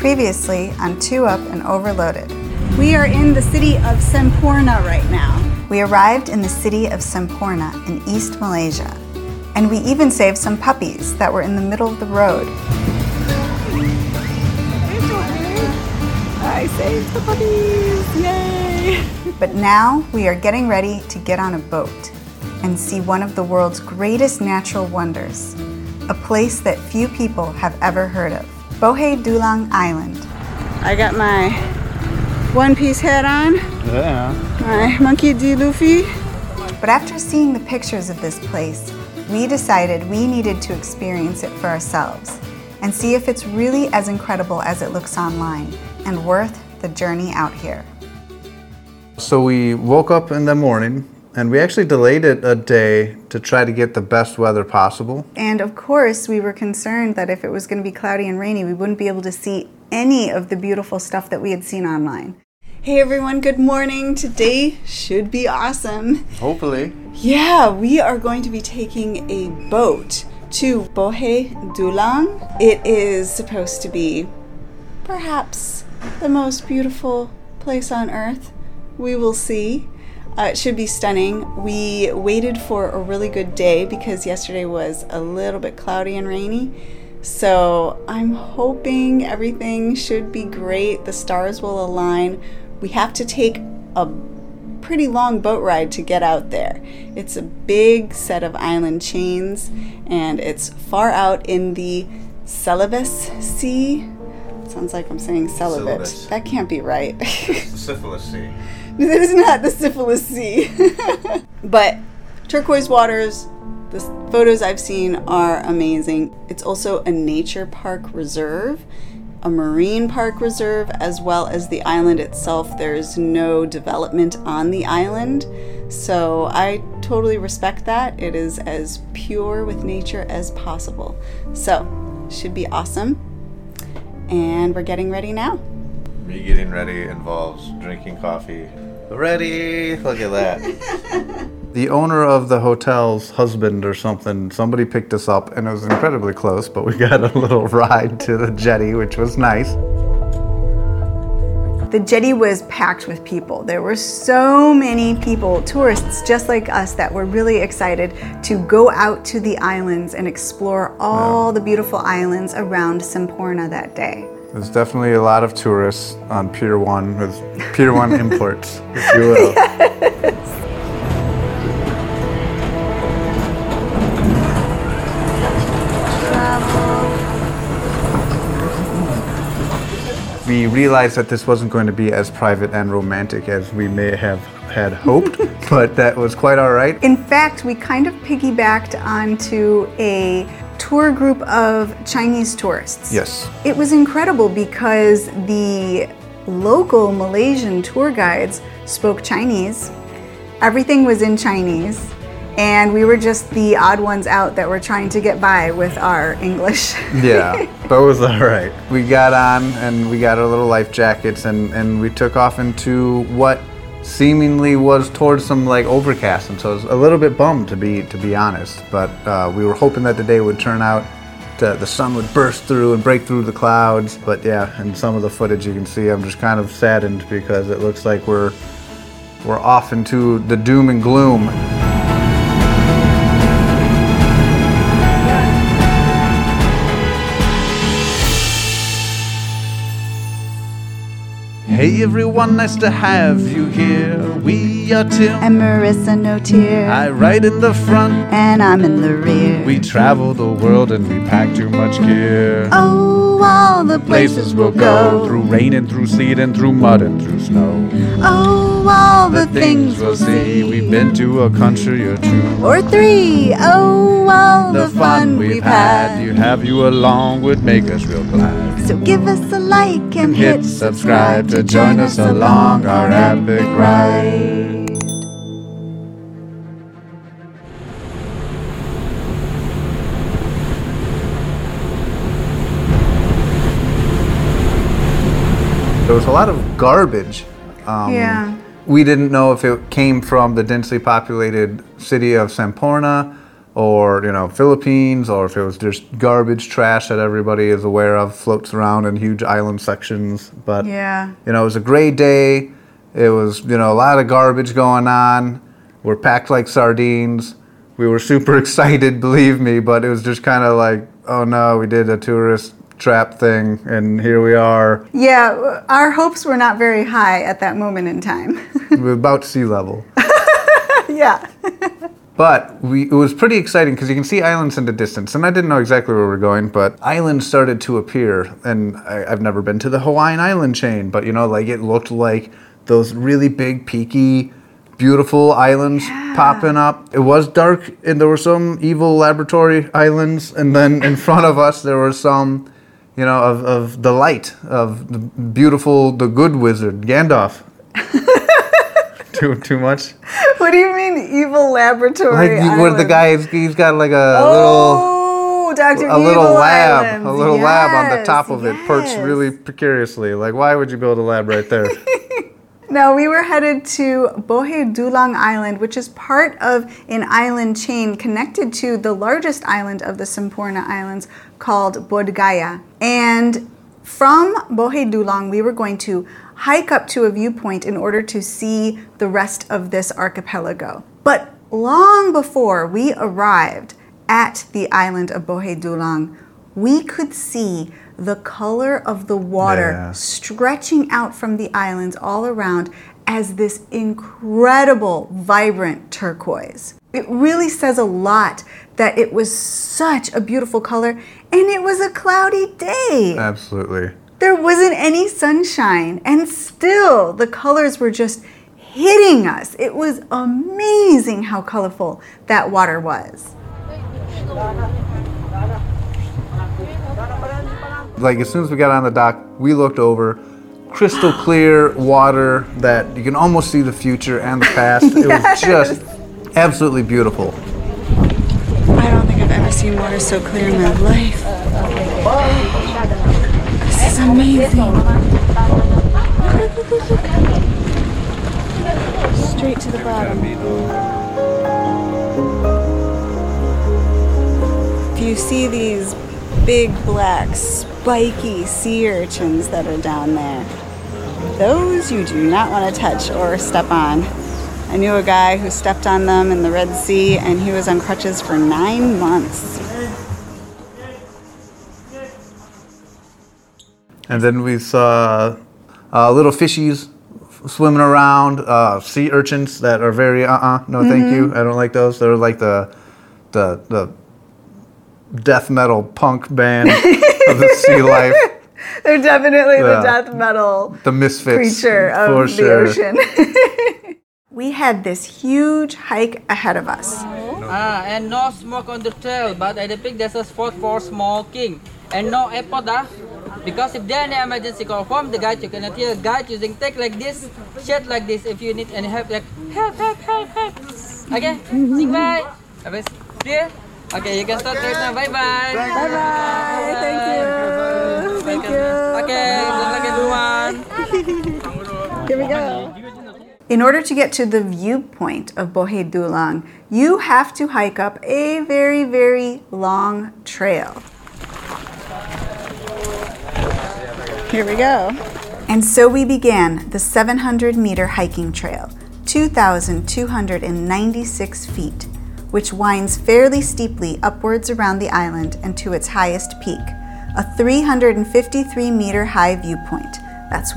Previously on Two Up and Overloaded. We are in the city of Semporna right now. We arrived in the city of Semporna in East Malaysia, and we even saved some puppies that were in the middle of the road. It's okay. I saved the puppies, yay! But now we are getting ready to get on a boat and see one of the world's greatest natural wonders, a place that few people have ever heard of, Bohai Dulang Island. I got my one-piece hat on, my Monkey D. Luffy. But after seeing the pictures of this place, we decided we needed to experience it for ourselves and see if it's really as incredible as it looks online and worth the journey out here. So we woke up in the morning and we actually delayed it a day to try to get the best weather possible. And of course, we were concerned that if it was going to be cloudy and rainy, we wouldn't be able to see any of the beautiful stuff that we had seen online. Hey everyone, good morning. Today should be awesome. Hopefully. Yeah, we are going to be taking a boat to Bohai Dulang. It is supposed to be perhaps the most beautiful place on earth. We will see. It should be stunning. We waited for a really good day because yesterday was a little bit cloudy and rainy. So I'm hoping everything should be great. The stars will align. We have to take a pretty long boat ride to get out there. It's a big set of island chains and it's far out in the Celebes Sea. Sounds like I'm saying celibate. Celebes. That can't be right. It's the Syphilis Sea. It is not the Syphilis Sea. But turquoise waters, the photos I've seen are amazing. It's also a nature park reserve, a marine park reserve, as well as the island itself. There's no development on the island. So I totally respect that. It is as pure with nature as possible. So, should be awesome. And we're getting ready now. Me getting ready involves drinking coffee. Ready? Look at that. The owner of the hotel's husband or somebody picked us up, and it was incredibly close, but we got a little ride to the jetty, which was nice. The jetty was packed with people. There were so many people, tourists just like us, that were really excited to go out to the islands and explore all the beautiful islands around Semporna that day. There's definitely a lot of tourists on Pier 1 with Pier 1 imports, if you will. Yes. We realized that this wasn't going to be as private and romantic as we may have had hoped, but that was quite all right. In fact, we kind of piggybacked onto a tour group of Chinese tourists. Yes. It was incredible because the local Malaysian tour guides spoke Chinese. Everything was in Chinese. And we were just the odd ones out that were trying to get by with our English. Yeah, but it was all right. We got on and we got our little life jackets and we took off into what seemingly was towards some like overcast, and so I was a little bit bummed to be honest. But we were hoping that the day would turn out, the sun would burst through and break through the clouds. But yeah, in some of the footage you can see, I'm just kind of saddened because it looks like we're off into the doom and gloom. Hey everyone, nice to have you here. We are Tim And Marissa No Tear. I ride in the front And I'm in the rear. We travel the world and we pack too much gear. Oh, all the places we'll go. Through rain and through sleet and through mud and through snow. Oh, all the things we'll see. We've been to a country or two. Or three. Oh, all The fun we've had, you have you along would make us real glad. So give us a like and Hit subscribe to join us along our epic ride. There was a lot of garbage. We didn't know if it came from the densely populated city of Semporna or, you know, Philippines, or if it was just garbage trash that everybody is aware of, floats around in huge island sections. But, Yeah. you know, it was a great day. It was, you know, a lot of garbage going on. We're packed like sardines. We were super excited, believe me, but it was just kind of like, oh no, we did a tourist trap thing, and here we are. Yeah, our hopes were not very high at that moment in time. We're about sea level. Yeah. But it was pretty exciting because you can see islands in the distance, and I didn't know exactly where we were going, but islands started to appear, and I've never been to the Hawaiian island chain, but, you know, like, it looked like those really big, peaky, beautiful islands popping up. It was dark, and there were some evil laboratory islands, and then in front of us there were some, you know, of the light, of the beautiful, the good wizard, Gandalf. Too much? What do you mean, evil laboratory Like, where the guy, he's got like a Dr. little lab, Islands. a little lab on the top of it, Yes. perched really precariously. Like, why would you build a lab right there? No, we were headed to Bohe Dulang Island, which is part of an island chain connected to the largest island of the Semporna Islands called Bodh And from Bohe Dulang, we were going to hike up to a viewpoint in order to see the rest of this archipelago. But long before we arrived at the island of Bohe Dulang, we could see the color of the water stretching out from the islands all around as this incredible, vibrant turquoise. It really says a lot that it was such a beautiful color, and it was a cloudy day. Absolutely. There wasn't any sunshine, and still the colors were just hitting us. It was amazing how colorful that water was. Like, as soon as we got on the dock, we looked over, crystal clear water that you can almost see the future and the past. It was just absolutely beautiful. I don't think I've ever seen water so clear in my life. This is amazing. Straight to the bottom. If you see these big black spiky sea urchins that are down there, those you do not want to touch or step on. I knew a guy who stepped on them in the Red Sea, and he was on crutches for 9 months. And then we saw little fishies swimming around, sea urchins that are very no thank you. I don't like those. They're like the death metal punk band of the sea life. They're definitely the death metal, the misfits creature of the sure. ocean. We had this huge hike ahead of us. And no smoke on the trail, but I think there's a spot for smoking. And no iPod, because if there any emergency call from the guide, you can hear the guide using tech like this, shit like this. If you need any help, like help. Okay, sing bye. Clear? Okay, you can start right now. Bye bye. Bye bye. Thank you. Okay, good luck everyone. Here we go. In order to get to the viewpoint of Bohe Dulang, you have to hike up a very, very long trail. Here we go. And so we began the 700-meter hiking trail, 2,296 feet, which winds fairly steeply upwards around the island and to its highest peak, a 353-meter high viewpoint. That's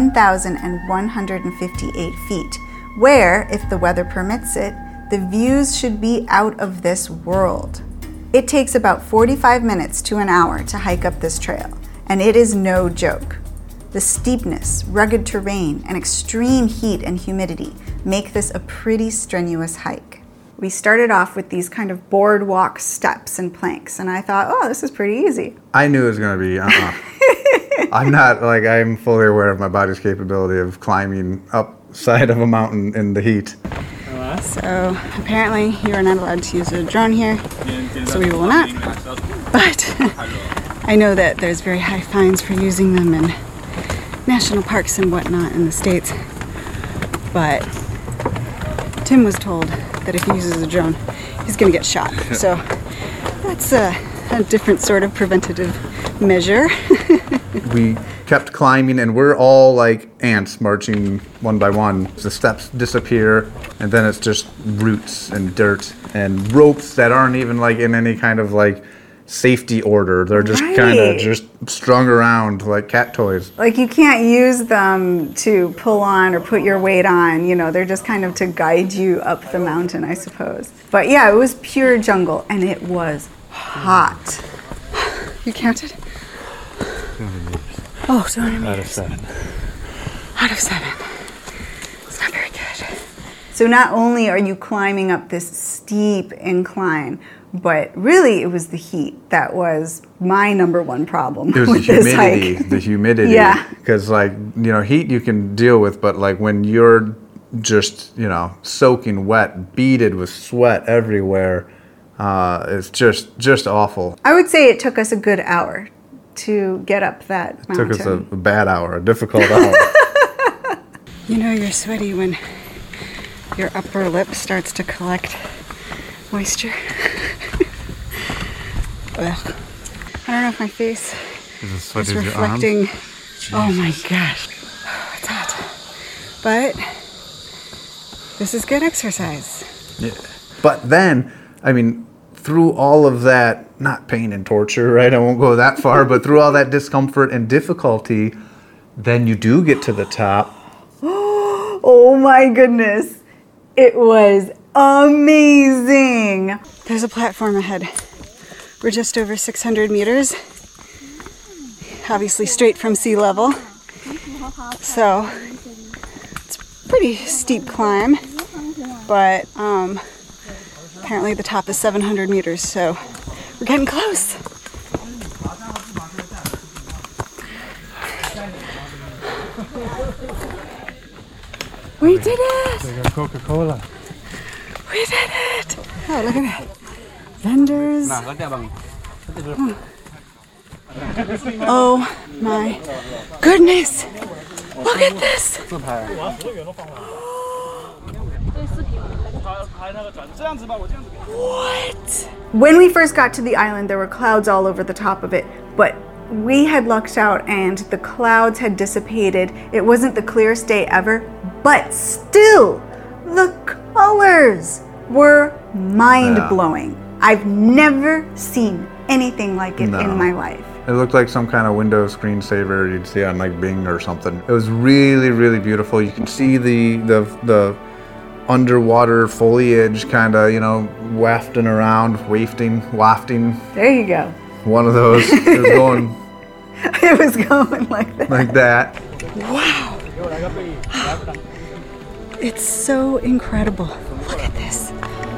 1,158 feet, where, if the weather permits it, the views should be out of this world. It takes about 45 minutes to an hour to hike up this trail, and it is no joke. The steepness, rugged terrain, and extreme heat and humidity make this a pretty strenuous hike. We started off with these kind of boardwalk steps and planks, and I thought, oh, this is pretty easy. I knew it was going to be I'm fully aware of my body's capability of climbing upside of a mountain in the heat. So apparently you are not allowed to use a drone here, so we will not. But I know that there's very high fines for using them in national parks and whatnot in the States. But Tim was told that if he uses a drone, he's going to get shot. So that's a different sort of preventative measure. We kept climbing, and we're all like ants marching one by one. The steps disappear, and then it's just roots and dirt and ropes that aren't even like in any kind of like safety order. They're just kind of just strung around like cat toys. Like you can't use them to pull on or put your weight on, you know, they're just kind of to guide you up the mountain, I suppose. But yeah, it was pure jungle, and it was hot. You counted? 200 meters. Oh, 200 meters. Out of 7. Out of 7. It's not very good. So not only are you climbing up this steep incline, but really it was the heat that was my number one problem It was with the this humidity. hike. The humidity. Yeah. Because like, you know, heat you can deal with, but like when you're just, you know, soaking wet, beaded with sweat everywhere, it's just awful. I would say it took us a good hour to get up that mountain. Took us a bad hour, a difficult hour. You know you're sweaty when your upper lip starts to collect moisture. Ugh. I don't know if my face is reflecting. Oh my gosh, it's hot. But this is good exercise. Yeah. But then, I mean, through all of that, not pain and torture, right? I won't go that far, but through all that discomfort and difficulty, then you do get to the top. Oh my goodness. It was amazing. There's a platform ahead. We're just over 600 meters. Obviously straight from sea level. So it's a pretty steep climb, but apparently the top is 700 meters, so we're getting close. We did it! Like a Coca-Cola. We did it! Oh, look at that. Vendors. Oh my goodness! Look at this! What? When we first got to the island, there were clouds all over the top of it, but we had lucked out and the clouds had dissipated. It wasn't the clearest day ever, but still, the colors were mind-blowing. Yeah. I've never seen anything like it in my life. It looked like some kind of Windows screensaver you'd see on like Bing or something. It was really, really beautiful. You can see the underwater foliage kind of, you know, wafting around, wafting. There you go. One of those. It was going. It was going like that. Like that. Wow. It's so incredible. Look at this.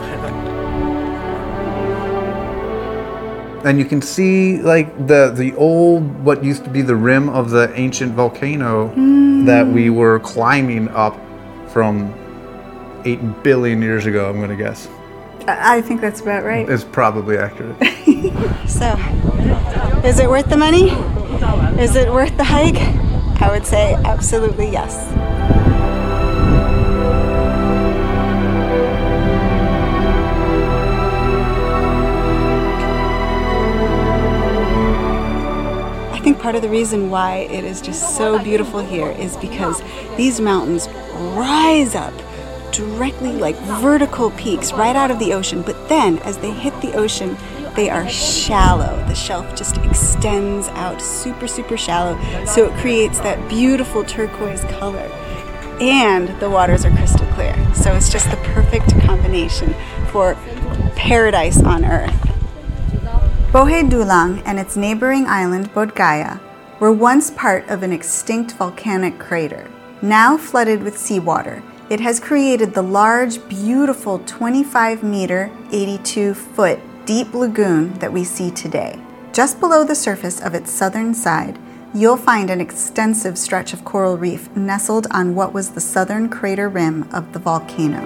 And you can see like the old, what used to be the rim of the ancient volcano that we were climbing up from 8 billion years ago, I'm going to guess. I think that's about right. It's probably accurate. So, is it worth the money? Is it worth the hike? I would say absolutely yes. I think part of the reason why it is just so beautiful here is because these mountains rise up directly like vertical peaks right out of the ocean, but then as they hit the ocean, they are shallow. The shelf just extends out super, super shallow, so it creates that beautiful turquoise color. And the waters are crystal clear, so it's just the perfect combination for paradise on earth. Bohe Dulang and its neighboring island Bodh Gaya were once part of an extinct volcanic crater. Now flooded with seawater, it has created the large, beautiful 25-meter, 82-foot deep lagoon that we see today. Just below the surface of its southern side, you'll find an extensive stretch of coral reef nestled on what was the southern crater rim of the volcano.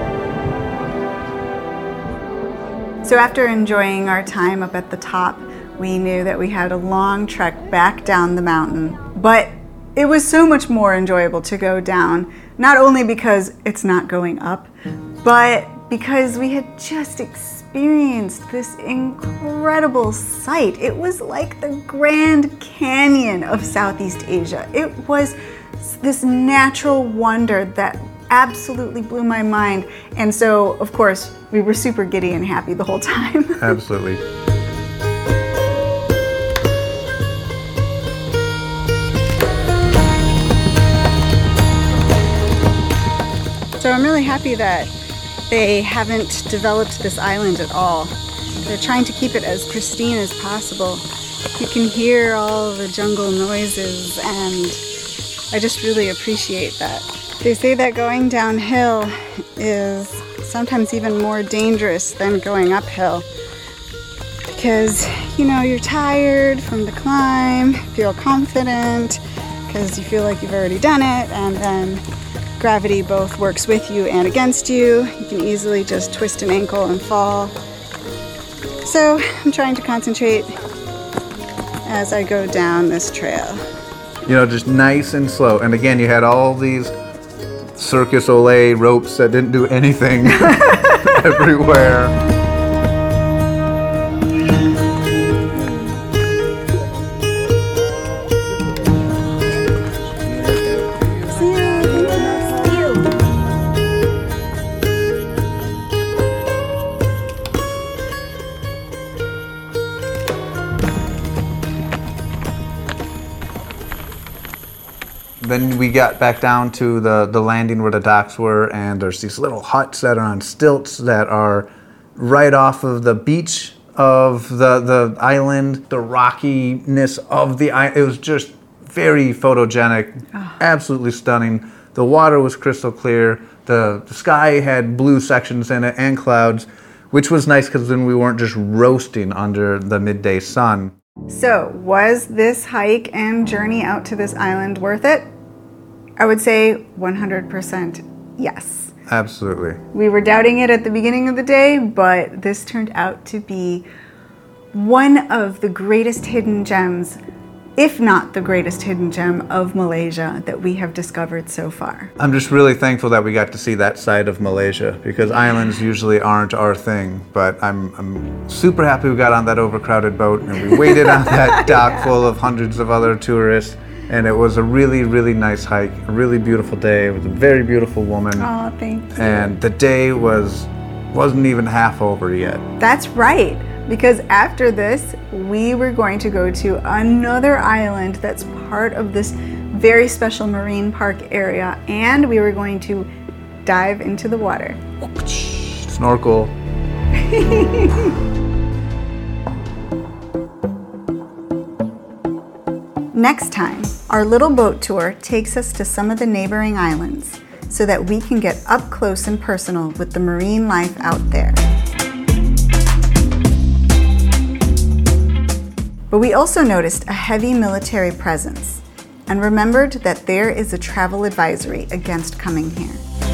So after enjoying our time up at the top, we knew that we had a long trek back down the mountain. But it was so much more enjoyable to go down, not only because it's not going up, but because we had just experienced this incredible sight. It was like the Grand Canyon of Southeast Asia. It was this natural wonder that absolutely blew my mind. And so, of course, we were super giddy and happy the whole time. Absolutely. So I'm really happy that they haven't developed this island at all. They're trying to keep it as pristine as possible. You can hear all the jungle noises, and I just really appreciate that. They say that going downhill is sometimes even more dangerous than going uphill because, you know, you're tired from the climb, feel confident because you feel like you've already done it, and then gravity both works with you and against you. You can easily just twist an ankle and fall. So I'm trying to concentrate as I go down this trail. You know, just nice and slow. And again, you had all these Circus Olay ropes that didn't do anything everywhere. Then we got back down to the landing where the docks were, and there's these little huts that are on stilts that are right off of the beach of the island, the rockiness of the island. It was just very photogenic, absolutely stunning. The water was crystal clear. The sky had blue sections in it and clouds, which was nice because then we weren't just roasting under the midday sun. So, was this hike and journey out to this island worth it? I would say 100% yes. Absolutely. We were doubting it at the beginning of the day, but this turned out to be one of the greatest hidden gems, if not the greatest hidden gem of Malaysia that we have discovered so far. I'm just really thankful that we got to see that side of Malaysia because islands usually aren't our thing, but I'm super happy we got on that overcrowded boat and we waited on that dock full of hundreds of other tourists, and it was a really, really nice hike, a really beautiful day. It was a very beautiful woman. Oh, thank you. And the day wasn't even half over yet. That's right. Because after this, we were going to go to another island that's part of this very special marine park area, and we were going to dive into the water. Snorkel. Next time, our little boat tour takes us to some of the neighboring islands so that we can get up close and personal with the marine life out there. But we also noticed a heavy military presence and remembered that there is a travel advisory against coming here.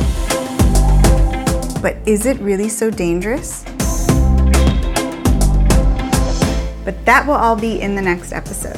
But is it really so dangerous? But that will all be in the next episode.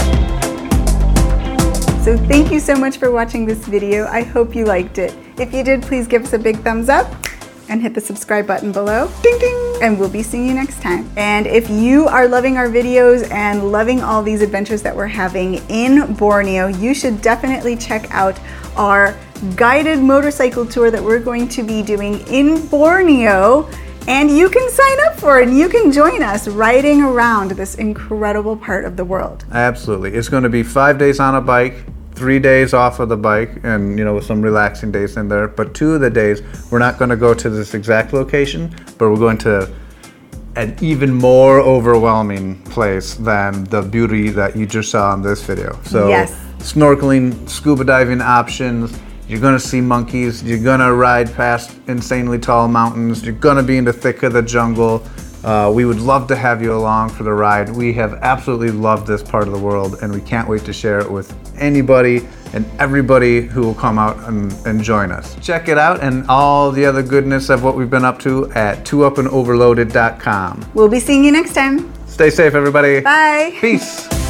So thank you so much for watching this video. I hope you liked it. If you did, please give us a big thumbs up and hit the subscribe button below. Ding ding! And we'll be seeing you next time. And if you are loving our videos and loving all these adventures that we're having in Borneo, you should definitely check out our guided motorcycle tour that we're going to be doing in Borneo. And you can sign up for it and you can join us riding around this incredible part of the world. Absolutely. It's going to be 5 days on a bike, 3 days off of the bike, and with some relaxing days in there. But 2 of the days we're not going to go to this exact location, but we're going to an even more overwhelming place than the beauty that you just saw in this video. So yes. Snorkeling, scuba diving options. You're going to see monkeys. You're going to ride past insanely tall mountains. You're going to be in the thick of the jungle. We would love to have you along for the ride. We have absolutely loved this part of the world, and we can't wait to share it with anybody and everybody who will come out and join us. Check it out and all the other goodness of what we've been up to at 2upandoverloaded.com. We'll be seeing you next time. Stay safe, everybody. Bye. Peace.